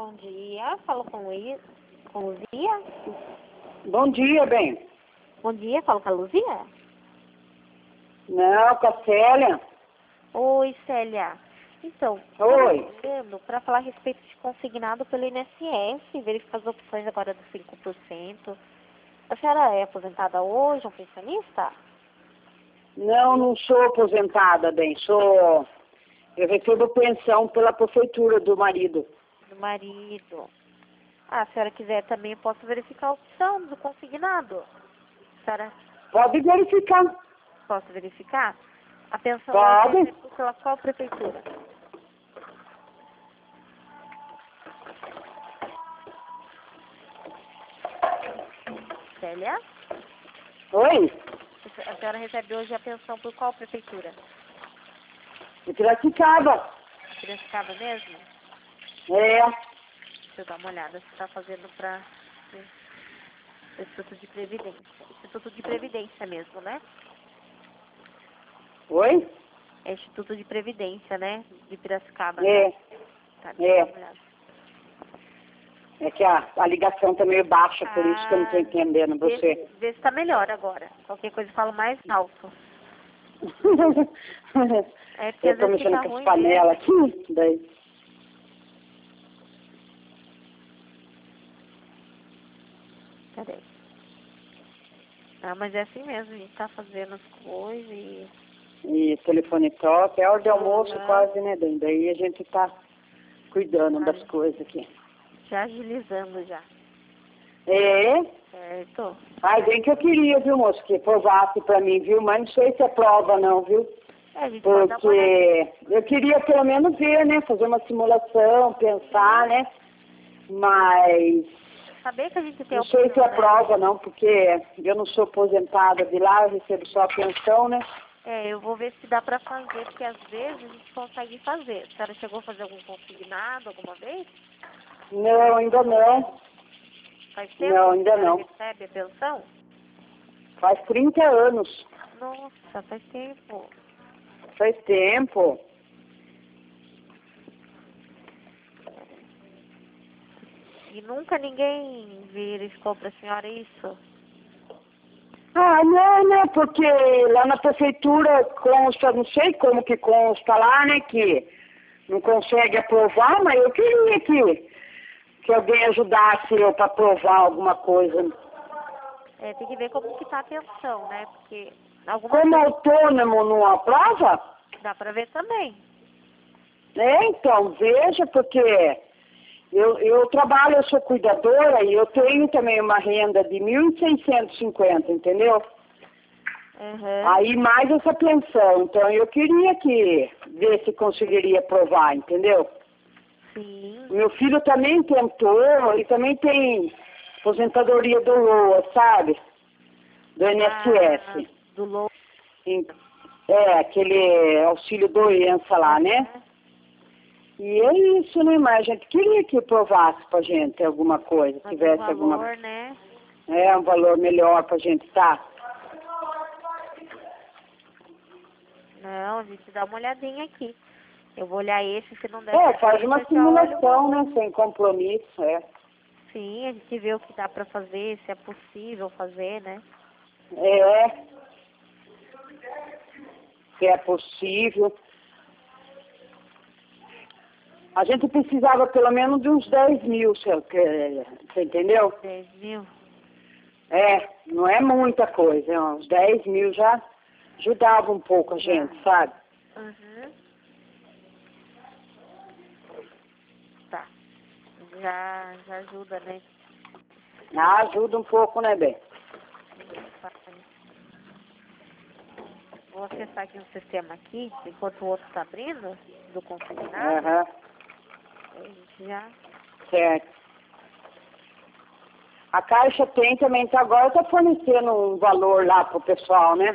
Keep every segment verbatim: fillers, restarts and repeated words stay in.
Bom dia, falo com Luzia. Com Luzia? Bom dia, bem. Bom dia, falo com a Luzia? Não, com a Célia. Oi, Célia. Então, Oi. para falar a respeito de consignado pelo I N S S, verificar as opções agora dos cinco por cento. A senhora é aposentada hoje, um pensionista? Não, não sou aposentada, bem. Sou... Eu recebo pensão pela prefeitura do marido. Do marido. Ah, se a senhora quiser também, eu posso verificar a opção do consignado. A senhora... Pode verificar. Posso verificar? A pensão Pode. é pela qual prefeitura? Célia? Oi? A senhora recebe hoje a pensão por qual prefeitura? De Piracicaba. Piracicaba mesmo? É. Deixa eu dar uma olhada se está fazendo para Instituto de Previdência. Instituto de Previdência mesmo, né? Oi? É Instituto de Previdência, né? De Piracicaba. É. Né? Tá, deixa É. eu dar uma olhada. É que a, a ligação tá meio baixa, por isso que eu não tô Ah, entendendo Vê, você. vê se está melhor agora. Qualquer coisa eu falo mais alto. É porque Eu às tô vezes mexendo fica com as ruim panelas aqui, daí. Peraí. Ah, mas é assim mesmo, a gente tá fazendo as coisas e... E telefone toca, é hora de almoço Uhum. quase, né, bem? Daí a gente tá cuidando Ai. das coisas aqui. Já agilizando já. É? Certo? Ai, bem que eu queria, viu, moço, que provasse pra mim, viu? Mas não sei se é prova não, viu? É, a gente pode dar uma olhada. Porque eu queria pelo menos ver, né? Fazer uma simulação, pensar, né? Mas Saber que a gente tem não a sei opção, se é né? prova não, porque eu não sou aposentada de lá, eu recebo só a pensão, né? É, eu vou ver se dá pra fazer, porque às vezes a gente consegue fazer. A senhora chegou a fazer algum consignado alguma vez? Não, ainda não. Faz tempo Não, que ainda a senhora não. recebe a pensão? Faz trinta anos. Nossa, faz tempo. Faz tempo. E nunca ninguém verificou pra senhora isso? Ah, não, né? Porque lá na prefeitura consta, não sei como que consta lá, né? Que não consegue aprovar, mas eu queria que, que alguém ajudasse eu para aprovar alguma coisa. É, tem que ver como que tá a pensão, né? Porque algumas Como pessoas autônomo não aprova? dá pra ver também. É, então, veja, porque eu, eu trabalho, eu sou cuidadora e eu tenho também uma renda de mil seiscentos e cinquenta, entendeu? Uhum. Aí mais essa pensão, então eu queria que ver se conseguiria aprovar, entendeu? Sim. Meu filho também tentou, ele também tem aposentadoria do Lua, sabe? Do I N S S. Ah, do louco. Em- É, aquele auxílio doença lá, né? E é isso, né? Mas a gente queria que aprovasse pra gente alguma coisa, Mas o tivesse valor, alguma... né? É, um valor melhor pra gente, tá? Não, a gente dá uma olhadinha aqui. Eu vou olhar esse, se não der É, certo, faz uma eu já olho o simulação, outro. né? Sem compromisso, é. Sim, a gente vê o que dá pra fazer, se é possível fazer, né? É, se é possível. A gente precisava pelo menos de uns dez mil, você você entendeu? dez mil. É, não é muita coisa, é uns dez mil já ajudava um pouco a gente, sabe? Uhum. Tá. Já, já ajuda, né? Ah, ajuda um pouco, né, bem? Vou acessar aqui no sistema aqui, enquanto o outro tá abrindo, do consignado. Aham, A gente já... certo. A Caixa tem também, tá, agora tá fornecendo um valor lá pro pessoal, né?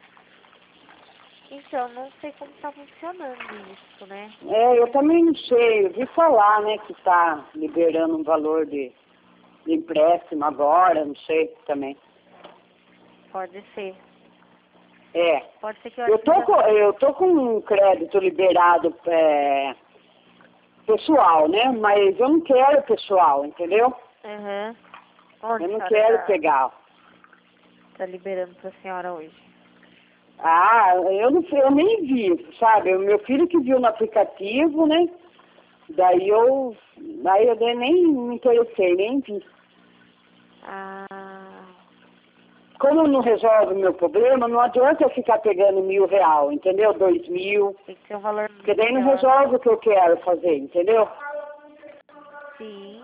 Então, não sei como tá funcionando isso, né? É, eu também não sei, eu vi falar, né, que tá liberando um valor de, de empréstimo agora, não sei também. Pode ser. É, Pode ser que eu eu acho que tô já... com, eu tô com um crédito liberado é, pessoal, né? Mas eu não quero pessoal, entendeu? Uhum. Onde Eu não a senhora quero tá, pegar. tá liberando pra senhora hoje? Ah, eu não eu nem vi, sabe? O meu filho que viu no aplicativo, né? Daí eu, daí eu nem me interessei, nem vi. Ah, Como não resolve o meu problema, não adianta eu ficar pegando mil real, entendeu? Dois mil, tem que ser um valor porque daí não melhor. resolve o que eu quero fazer, entendeu? Sim.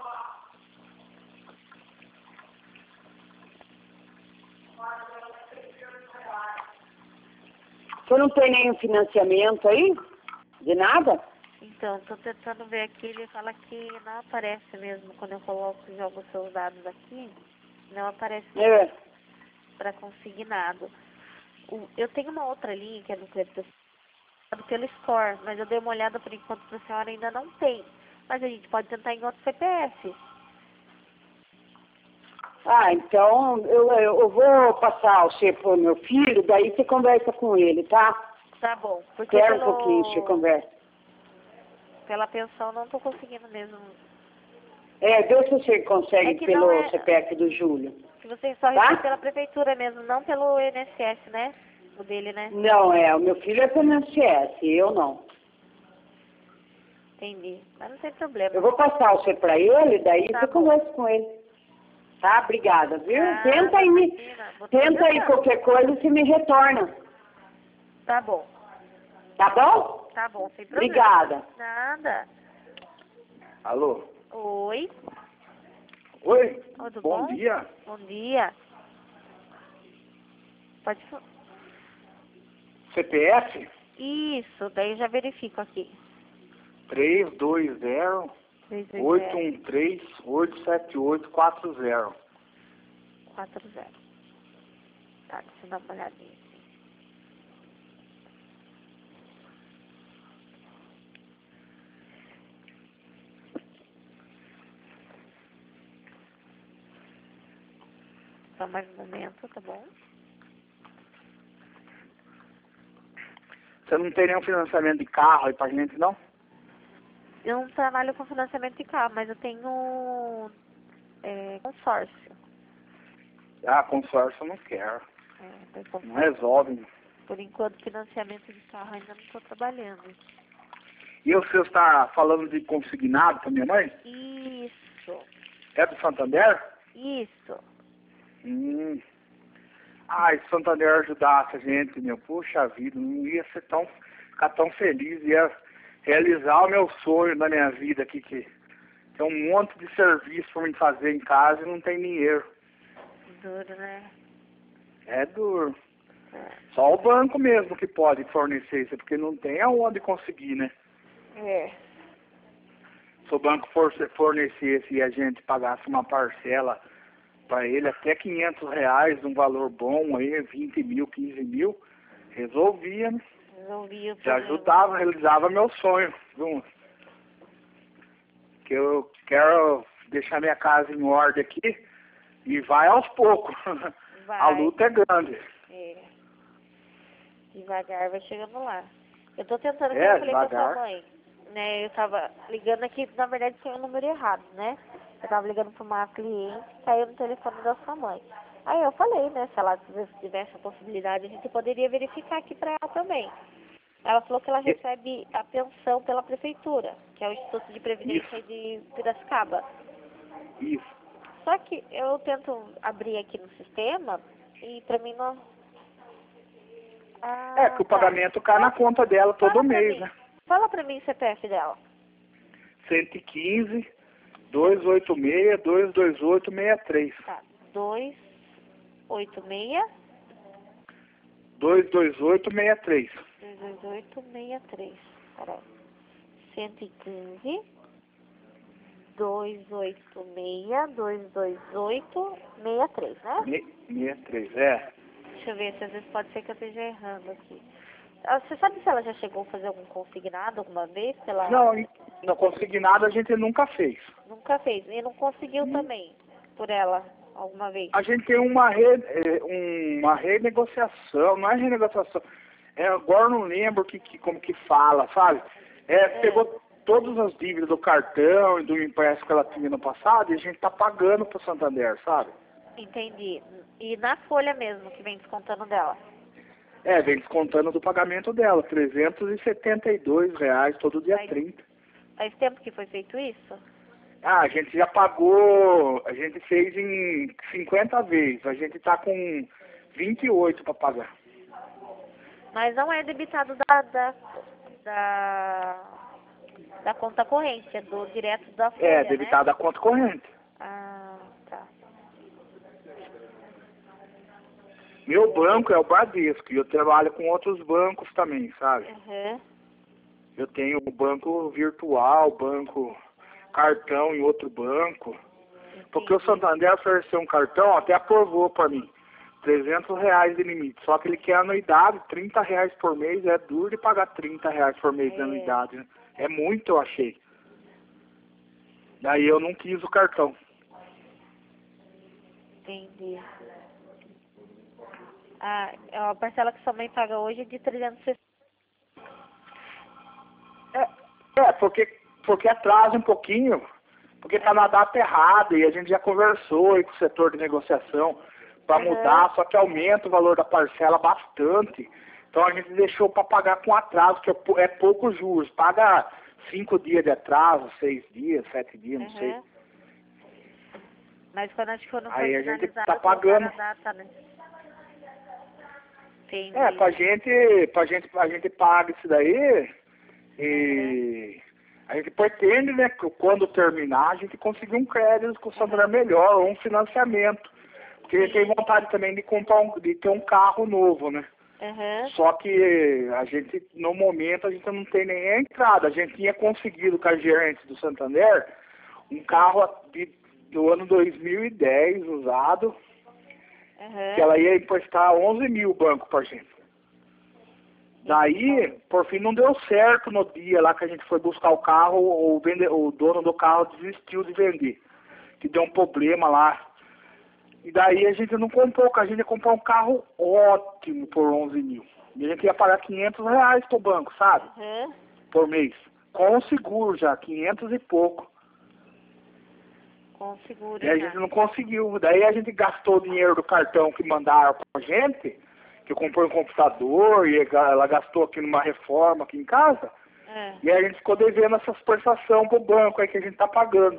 Você não tem nenhum financiamento aí? De nada? Então, tô tentando ver aqui, ele fala que não aparece mesmo quando eu coloco e jogo os seus dados aqui, não aparece É. para consignado. O, eu tenho uma outra linha que é do crédito pelo Score, mas eu dei uma olhada por enquanto para a senhora ainda não tem. Mas a gente pode tentar em outro C P F. Ah, então eu, eu vou passar você pro meu filho, daí você conversa com ele, tá? Tá bom, porque Espera um pouquinho, você pelo, conversa. pela pensão não tô conseguindo mesmo. É, vê se você consegue É que pelo não é, C P F do Júlio. se você só Tá? recebe pela prefeitura mesmo, não pelo I N S S, né? O dele, né? Não, é, o meu filho é pelo I N S S, eu não. Entendi. Mas não tem problema. Eu vou passar você pra ele, daí Tá você bom. conversa com ele. Tá? Obrigada, viu? Ah, Tenta aí, me- imagina, vou tô tenta aí tentando. qualquer coisa e você me retorna. Tá bom. Tá bom? Tá bom, sem problema. Obrigada. Nada. Alô? Oi, Oi? tudo Bom bom? dia. Bom dia. Pode falar. C P F Isso, daí eu já verifico aqui. três dois zero três dois oito zero um três oito sete oito quatro zero. quatro zero. Tá, deixa eu dar uma olhadinha aqui. Só mais um momento, tá bom? Você não tem nenhum financiamento de carro aí pra gente, não? Eu não trabalho com financiamento de carro, mas eu tenho é, consórcio. Ah, consórcio eu não quero. É, tem Não consórcio. resolve. Por enquanto, financiamento de carro ainda não estou trabalhando. E o senhor está falando de consignado pra minha mãe? Isso, É do Santander? isso. Hum. Ah, se o Santander ajudasse a gente, meu, puxa vida, não ia ser tão, ficar tão feliz, ia realizar o meu sonho da minha vida aqui, que tem um monte de serviço para me fazer em casa e não tem dinheiro. Duro, né? É duro. É. Só o banco mesmo que pode fornecer isso, porque não tem aonde conseguir, né? É. Se o banco forse- fornecesse e a gente pagasse uma parcela para ele até quinhentos reais, um valor bom aí, vinte mil, quinze mil, resolvia, né? Resolvi o Já problema. ajudava, realizava meu sonho, viu? Que eu quero deixar minha casa em ordem aqui e vai aos poucos. Vai. A luta é grande. É. Devagar vai chegando lá. Eu tô tentando, como É, eu falei pra sua devagar. mãe, né? Eu tava ligando aqui, na verdade foi o número errado, né? Eu tava ligando pra uma cliente, caiu no telefone da sua mãe. Aí eu falei, né, se ela tivesse a possibilidade, a gente poderia verificar aqui pra ela também. Ela falou que ela E- recebe a pensão pela prefeitura, que é o Instituto de Previdência de Piracicaba. Isso. Só que eu tento abrir aqui no sistema e pra mim não... Ah, É que o tá. pagamento cai na conta dela todo Fala pra mês, mim. né? Fala pra mim o C P F dela. cento e quinze, duzentos e oitenta e seis, duzentos e vinte e oito, sessenta e três. Tá. dois oito seis, duzentos e vinte e oito, sessenta e três. dois dois oito, seis três. Peraí. cento e quinze, duzentos e oitenta e seis, duzentos e vinte e oito, sessenta e três, né? sessenta e três, é. Deixa eu ver se às vezes pode ser que eu esteja errando aqui. Ah, você sabe se ela já chegou a fazer algum consignado alguma vez? Pela... Não, não consegui nada, a gente nunca fez. Nunca fez. E não conseguiu também por ela alguma vez? A gente tem uma, re, é, uma renegociação, não é renegociação, é, agora eu não lembro que, que, como que fala, sabe? É, É. pegou todas as dívidas do cartão e do empréstimo que ela tinha no passado e a gente tá pagando pro Santander, sabe? Entendi. E na folha mesmo, que vem descontando dela? É, vem descontando do pagamento dela, trezentos e setenta e dois reais todo dia Faz- trinta. Faz tempo que foi feito isso? Ah, a gente já pagou, a gente fez em cinquenta vezes, a gente tá com vinte e oito para pagar. Mas não é debitado da, da, da, da conta corrente, é do direto da folha, É, né? debitado a conta corrente. Ah, tá. Meu banco é o Bradesco e eu trabalho com outros bancos também, sabe? Uhum. Eu tenho o banco virtual, banco cartão em outro banco. Porque o Santander ofereceu um cartão, até aprovou para mim. trezentos reais de limite. Só que ele quer anuidade, trinta reais por mês. É duro de pagar trinta reais por mês de É. anuidade, né? É muito, eu achei. Daí eu não quis o cartão. Entendi. Ah, a parcela que sua mãe paga hoje é de trezentos e sessenta. É, é porque, porque atrasa um pouquinho. Porque tá na data errada e a gente já conversou aí com o setor de negociação para Uhum. mudar, só que aumenta o valor da parcela bastante. Então a gente deixou para pagar com atraso, que é pou- é poucos juros. Paga cinco dias de atraso, seis dias, sete dias, não sei. Uhum. Mas quando acho que quando for Aí a gente finalizado, tá colocar pagando. a data, né? Entendi. É, pra gente, pra gente, a gente paga isso daí e a gente pretende, né, que quando terminar a gente conseguir um crédito com o Santander melhor, ou um financiamento. Porque a gente tem vontade também de comprar um, de ter um carro novo, né? Uhum. Só que a gente, no momento, a gente não tem nem a entrada. A gente tinha conseguido com a gerente do Santander um carro de, do ano dois mil e dez usado, Uhum. que ela ia emprestar onze mil o banco pra gente. Daí, por fim, não deu certo no dia lá que a gente foi buscar o carro, o, vende, o dono do carro desistiu de vender, que deu um problema lá. E daí a gente não comprou, a gente ia comprar um carro ótimo por onze mil. E a gente ia pagar quinhentos reais pro banco, sabe? Uhum. Por mês. Com o seguro já, quinhentos e pouco. Com seguro, E a já. gente não conseguiu. Daí a gente gastou o dinheiro do cartão que mandaram pra gente, que eu comprei um computador e ela gastou aqui numa reforma aqui em casa. É. E aí a gente ficou devendo essas prestações pro banco aí que a gente tá pagando.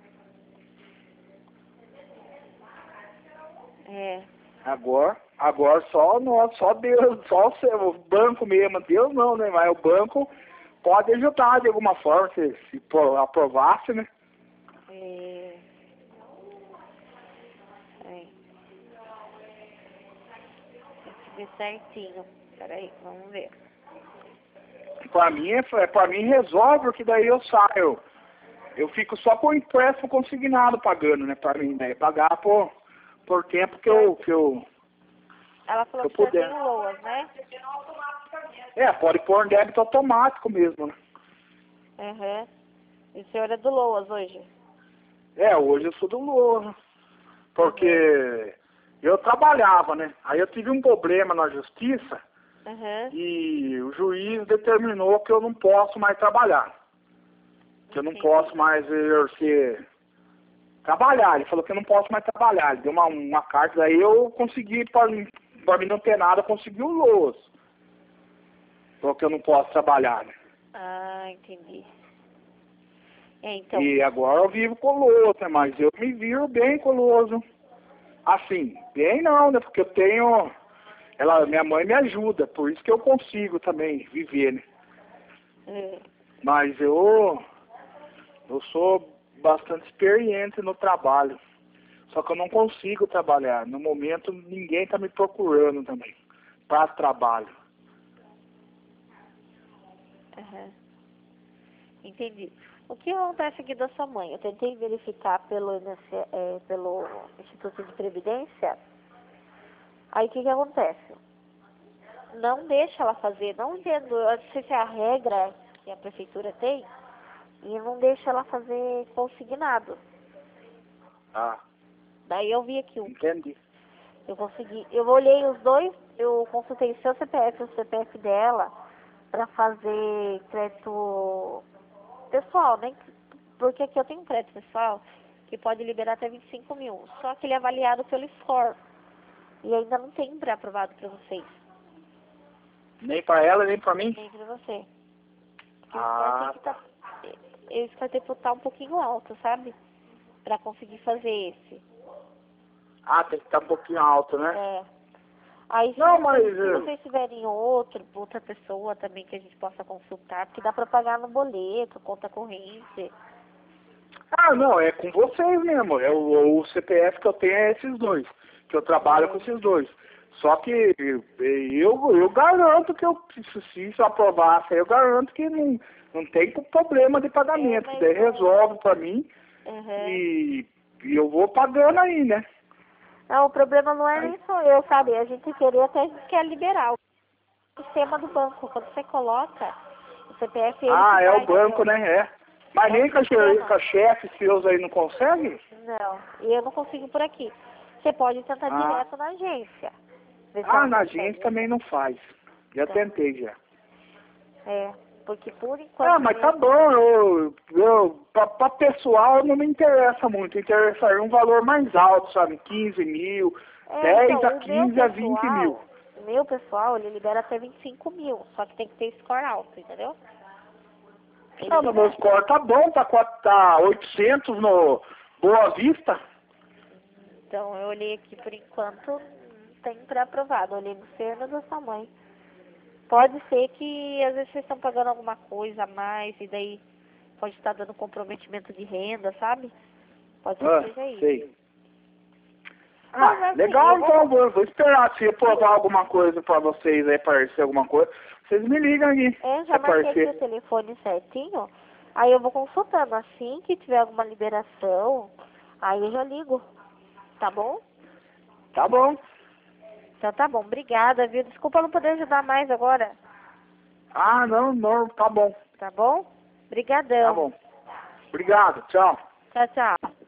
É. Agora, agora só nós, só Deus, só o seu- o banco mesmo, Deus não, né? Mas o banco pode ajudar de alguma forma, se, se pro- aprovasse, né? É. É. Tem que ver certinho. Peraí, vamos ver. Pra mim, é, é- pra mim resolve, porque daí eu saio. Eu fico só com o empréstimo consignado pagando, né? Pra mim, né? Pagar por, por tempo que eu, que eu... Ela falou Eu que você puder. tem loas, né? É, pode pôr um débito automático mesmo, né? Uhum. E o senhor é do Loas hoje? É, hoje eu sou do Loa, porque eu trabalhava, né? Aí eu tive um problema na justiça Uhum. e o juiz determinou que eu não posso mais trabalhar. Que eu não Entendi. posso mais exercer... Trabalhar, ele falou que eu não posso mais trabalhar. Ele deu uma, uma carta, daí eu consegui, para mim não ter nada, eu consegui o Loas. Falou que eu não posso trabalhar, né? Ah, entendi. É, então. E agora eu vivo com o Loas, né? Mas eu me viro bem com o Loas, viu? Assim, bem não, né? Porque eu tenho... Ela, minha mãe me ajuda, por isso que eu consigo também viver, né? É. Mas eu... Eu sou bastante experiente no trabalho. Só que eu não consigo trabalhar. No momento, ninguém está me procurando também para trabalho. Uhum. Entendi. O que acontece aqui da sua mãe? Eu tentei verificar pelo, I N S S, é, pelo Instituto de Previdência. Aí o que que acontece? Não deixa ela fazer, não entendo, eu não sei se é a regra que a prefeitura tem, e não deixa ela fazer consignado. Ah, Daí eu vi aqui um, entendi. eu consegui, eu olhei os dois, eu consultei seu C P F e o C P F dela para fazer crédito pessoal, né? Porque aqui eu tenho um prédio pessoal que pode liberar até vinte e cinco mil. Só que ele é avaliado pelo score. E ainda não tem pré-aprovado para vocês. Nem pra ela, nem pra mim? Nem para você. Porque Ah, o score tem que tá, o score tem que estar um pouquinho alto, sabe? Pra conseguir fazer esse. ah, tem que estar um pouquinho alto, né? É. Aí se, Não, vocês, mas... se vocês tiverem outro, outra pessoa também que a gente possa consultar, porque dá pra pagar no boleto, conta corrente. Ah, não, é com vocês mesmo. É o, o C P F que eu tenho é esses dois. Que eu trabalho com esses dois. Só que eu, eu, eu garanto que eu, se isso aprovasse, eu garanto que não, não tem problema de pagamento. É, mas Daí não- resolve pra mim Uhum. e, e eu vou pagando aí, né? Não, o problema não é Aí. nem só eu, sabe? A gente querer até a gente quer liberar. O sistema do banco, quando você coloca o C P F, ele Ah, que é vai, o banco, entendeu? né? É. Mas É nem o com a, sistema. com a chefe seus aí não consegue? Não, e eu não consigo por aqui. Você pode tentar Ah. direto na agência. Ver se Ah, ela na consegue. agência também não faz. Já Então. tentei já. É, porque por enquanto... Ah, mas tá bom, eu, eu pra, pra pessoal não me interessa muito, interessaria um valor mais alto, sabe, quinze mil, É, dez então, a o quinze meu a vinte mil. pessoal, o meu pessoal, ele libera até vinte e cinco mil, só que tem que ter score alto, entendeu? Ele Ah, no meu libera. score tá bom, tá, quatro- tá oitocentos no Boa Vista. Então, eu olhei aqui por enquanto, não tem pré-aprovado, olhei no seu e no da sua mãe. Pode ser que às vezes vocês estão pagando alguma coisa a mais e daí pode estar dando comprometimento de renda, sabe? Pode ser Ah, que seja isso. sei. Mas, Ah, assim, legal, eu vou- então, vou, vou esperar se aprovar alguma coisa pra vocês aí, aparecer alguma coisa. Vocês me ligam aí, É, se já marquei aqui aparecer. o telefone certinho, aí eu vou consultando. Assim que tiver alguma liberação, aí eu já ligo, tá bom? Tá bom. Então tá bom, obrigada, viu? Desculpa não poder ajudar mais agora, Ah, não, não, tá bom. tá bom? Obrigadão. Tá bom. Obrigado, tchau. Tchau, tchau.